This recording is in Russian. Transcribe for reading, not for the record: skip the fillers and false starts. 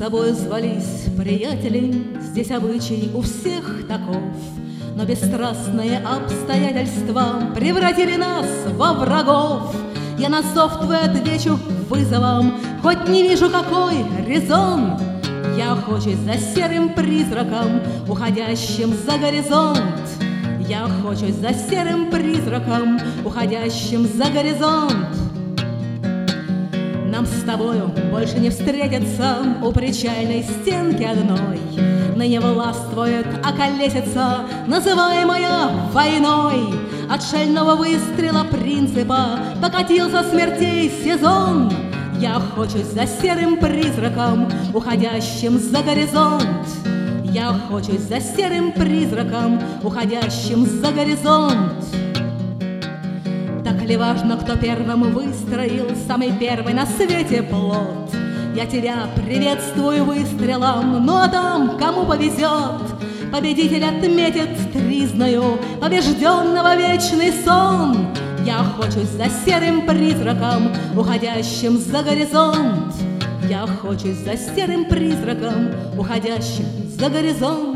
тобой звались приятели, здесь обычай у всех таков. Но бесстрастные обстоятельства превратили нас во врагов. Я на зов твой отвечу вызовом, хоть не вижу, какой резон. Я охочусь за серым призраком, уходящим за горизонт. Я охочусь за серым призраком, уходящим за горизонт. Нам с тобою больше не встретиться у причальной стенки одной. Ныне властвует околесица, называемая войной. От шального выстрела принципа покатился смертей сезон. Я охочусь за серым призраком, уходящим за горизонт. Я охочусь за серым призраком, уходящим за горизонт. Так ли важно, кто первым выстроил самый первый на свете плод? Я тебя приветствую выстрелом, ну а там, кому повезет, победитель отметит тризною побежденного вечный сон. Я охочусь за серым призраком, уходящим за горизонт. Я охочусь за серым призраком, уходящим за горизонт.